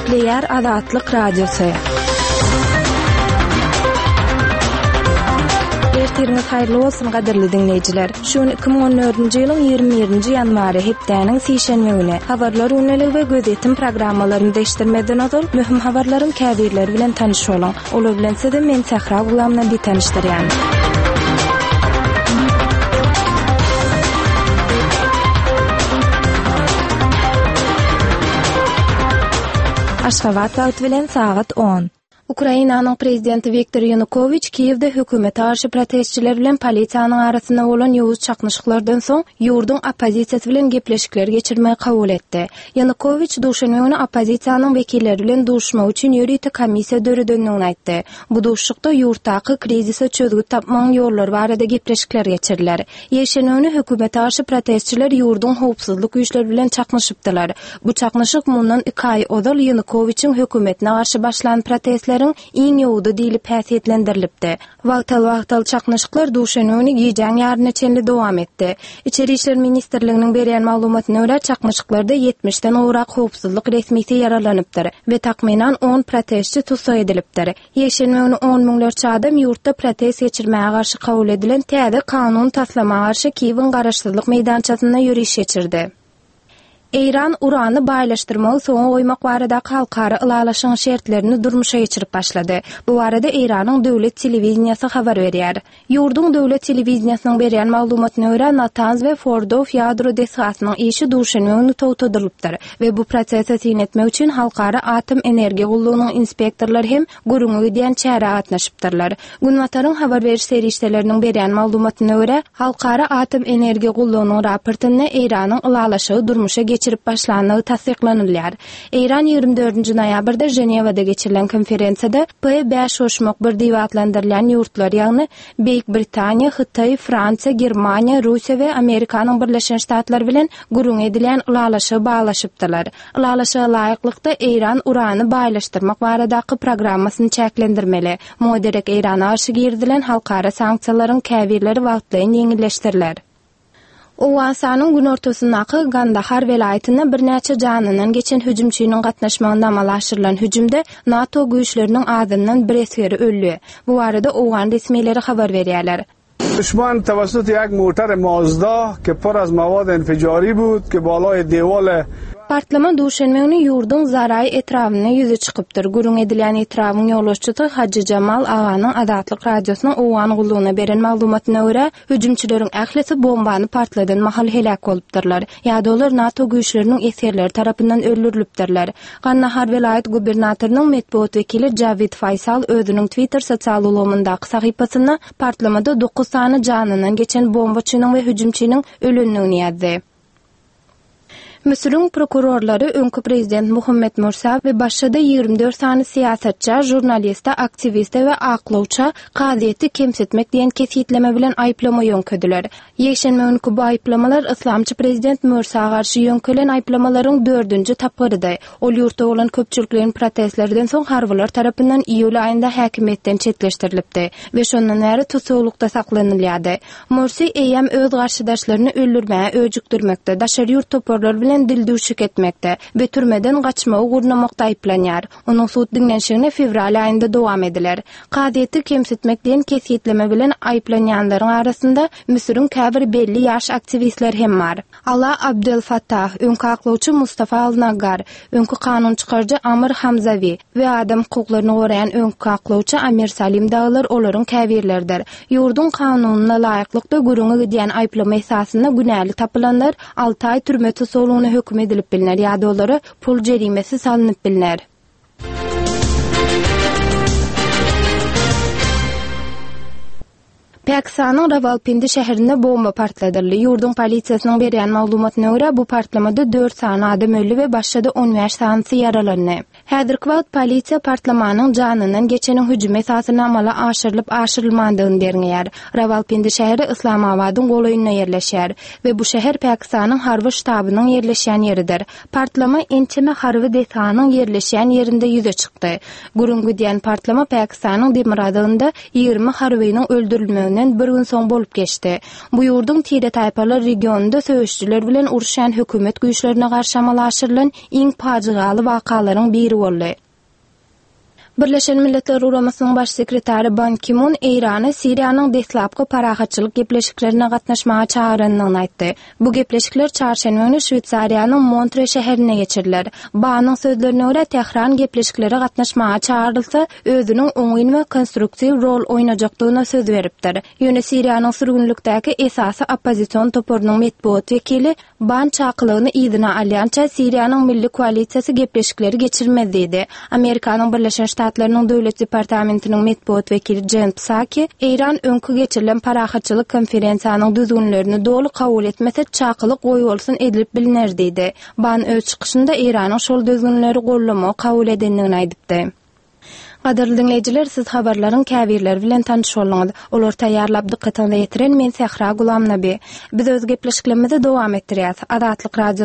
Nükleer Azatlyk Radiosu. Ertiriniz hayırlı olsun gaderli dinleyiciler. Şun 2014-nji ýylyň 21-nji ýanwary hepdeniň sişenmegine habarlar önelik we gözetim programmalaryny değişdirmeden azal mühim habarlaryň käbirleri bilen tanış bolan. Olar bilen sizi men Sahra Gulamna bir tanışdyrýan. Aşgabat wagt bilen saat 10. Ukrainanyň prezidenti Viktor Yanukovych Kiýewde hökümet garşy protestçiler bilen polisiýanyň arasynda bolan ýowuz çaknyşyklardan soň ýurdun opozisiýasy bilen gepleşikler geçirmeyi kabul etdi. Yanukovych duşany güni opozisiýanyň wekilleri bilen duşmak üçin ýörüýte komissiýa döredenligini aýtdy. Bu duşlukda ýurtdaky krizise çözgüt tapmagyň ýollary barada gepleşikler geçirdiler. Ýeşen güni hökümet garşy protestçiler ýurdun howpsuzlyk güýçleri bilen çaknyşypdylar. Bu çaknyşyk mundan 2 ay ozal Yanukovyçyň hökümetine garşy başlanan protestler iň ýowda diýilip häsiýetlendirilipdi. Wagtal çaknyşyklar duşanyny giýjäň ýaryna çenli dowam etdi. İçeri işler ministrliginiň berýän maglumatyna görä çaknyşyklarda 70-den owrak howpsuzlyk resmisi yaralanypdyr we takminan 10 protestçi tutsak edilipdir. Ýeşenmegini 10 miňlerçe adam ýurtda protest geçirmäge garşy kabul edilen täze kanun taslamagy garşy Kiýewiň garaşsyzlyk meýdançasyna ýürüýüş geçirdi. İran urany baýlaşdyrmagy soňa goýmak barada halkara ılalaşyň şertlerini durmuşa geçirip başlady. Bu barada İranyň döwlet telewizionýasy habar berýär. Ýurdun döwlet telewizionýasynyň berýän maglumatyna görä Natanz we Fordov ýadro desasynyň işi duşanyny towtadyrypdyr we bu prosesde tin etmek üçin halkara atom energiýa gullugynyň inspektorlary hem gurungy diýen çäre gatnaşypdyrlar. Günwataryň habar beriş serişdeleriniň berýän maglumatyna görä halkara atom energiýa gullugynyň raportyny İranyň ılalaşygy durmuşa geçirip başlandığı tasdiklanılýar. İran 24-nji noýabrda Jenewada geçirilen konferensiýada P5 hoşmak bir diýip adlandyrılan ýurtlar ýagny Beýik Britaniýa, Hytaý, Fransiýa, Germaniýa, Russiýa we Amerikanyň Birleşen Ştatlary bilen gurung edilen ulalaşy baglaşypdylar. Ulalaşyga laýyklykda İran urany baýlaşdyrmak baradaky programmasyny çäklendirmeli. Moderek İrana garşy girdilen halkara sanksiýalaryň käbirleri wagtlaýyn ýeňilleşdirilýär. Owasanyň gün ortasyndaky Gandahar welaýatyna bir näçe janynyň geçen hüjümçiniň gatnaşmagynda amalaşdyrılan hüjümde NATO güýçleriniň azyndan bir esgeri öldü. Bu arada Owan resmiýetleri habar berýärler. دشمن توسط یک موتر مازدا که پر از مواد انفجاری بود که بالای دیوال Partlama duşanmegini ýurdun zaray etrawyna ýüze çykypdyr. Gurung edilen etrawyň ýoluşçysy Hacı Jamal aganyň Azatlyk radiosyna Owan gullugyna beren maglumatyna görä, hüjümçileriň ählisi bombany partladan mahal helak bolupdyrlar. Ýa-da olar NATO güýçleriniň eserleri tarapyndan öldürilipdirler. Gandahar welaýat gubernatorynyň medeniýet wekili Javid Faysal özüniň Twitter sosial ulgamyndaky sahypasyna partlamada 9 sany janynyň geçen bombaçynyň we hüjümçiniň ölenligini ýazdy. Müslüm prokurorları öňkü prezident Muhammed Mursa we başda 24 sany siýasatçy, jurnalista, aktivist we aklawça gaziýeti kemsetmek diýen kesýetleme bilen aýplama ýönkediler. Ýeşenme bu aýplamalar islamçy prezident Mursa garşy ýönkelen aýplamalaryň 4-nji tapgyrydy. Ol ýurtda bolan köpçülikleriň protestlerden soň harbylar tarapyndan iýul aýynda häkimetden çetleşdirilipdi we şondan bäri tutsaklykda saklanylýardy. Mursi eýem öz garşydaşlaryny öldürmäge öjükdirmekde, daşary ýurt toparlary bilen dildüşük etmekde ve türmeden gaçmagy gurnamakda aýplanýar. Onuň suud dinlenşigine fevral aýynda dowam ediler. Gaziýeti kemsetmek diýen kesýetleme bilen aýplanýanlaryň arasynda Müsürüň käbir belli ýaş aktivistler hem bar. Allah Abdel Fattah, öňkü aklawçy Mustafa Alnagar, öňkü kanun çykarjy Amir Hamzawi we adam hukuklaryny goraýan öňkü aklawçy Amir Salim daglar olaryň käbirlerdir. Ýurdun kanunyna laýyklykda gurungy diýen aýplama esasynda günäli tapylanlar 6 ay türme tutulugyny hökm edilip bilinär ýa-da olary pul jerimesi salanyp bilinär. Pakistanyň Rawalpindi şäherinde bomba partladyrly. Ýurdun polisiýasynyň berýän maglumatyna görä bu partlamada 4 sany adam öldü we başda 15 sanysi yaralandy. Häzirki wagt polisiýa partlamanyň janynyň geçeniň hüjüm esasyna amala aşyrylmadygyny berýär. Rawalpindi şäheri Islamabadyň golaýyna ýerleşýär we bu şäher Pakistanyň harby ştabynyň ýerleşýän ýeridir. Partlama Enteme harby desanyň ýerleşýän ýerinde ýüze çykdy. Gurungy diýen partlama Pakistanyň Demiradagyňda 20 harbynyň öldürilmegi bir gün soň bolup geçdi. Bu ýurdun tire taýpalar regionunda söýüşçüler bilen uruşan hökümet güýçlerine garşy amalaşdyrılan iň pajigaly wakalaryň biri biri boldy. Birleşen Milletler Uramasının baş sekretari Ban Ki-moon Eýrany Siriýanyň deslapky parahatçylyk gepleşiklerine gatnaşmaga çağıranlygyny aýtdy. Bu gepleşikler çarşamba günü Şwýtsariýanyň Montre şäherine geçiriler. Banyň sözlerine görä Tehran gepleşiklere gatnaşmaga çağırylsa özüniň oňyn we konstruktiw rol oýnajakdygyna söz beripdir. Ýöne Siriýanyň sürgünlükdäki esasy oppozision toporunyň medeniýet wekili Ban çaqlygyny ýygyna alýança Siriýanyň milli koalisiýasy gepleşikleri geçirmez diýdi. Amerikanyň Birleşen Ştatlarynyň döwlet departamentiniň medeniýet wekili Jen Psaki, Eýran öňkü geçirilen parahatçylyk konferensiýanyň düzgünlerini dolu kabul etmese çaqlyk goýulsyn edilip biliner diýdi. Ban öz çykyşynda Eýranyň şol düzgünleri gollama kabul edenligini aýdypdy. Gaderli dinleyijiler, siz habarlaryň käbirleri bilen tanış bolňyz. Olar taýýarlap dikkatinizi ýetiren men Sehra Gulamnaby. Biz öz gepleşiklerimizi dowam etdirýäs. Adatlyk radio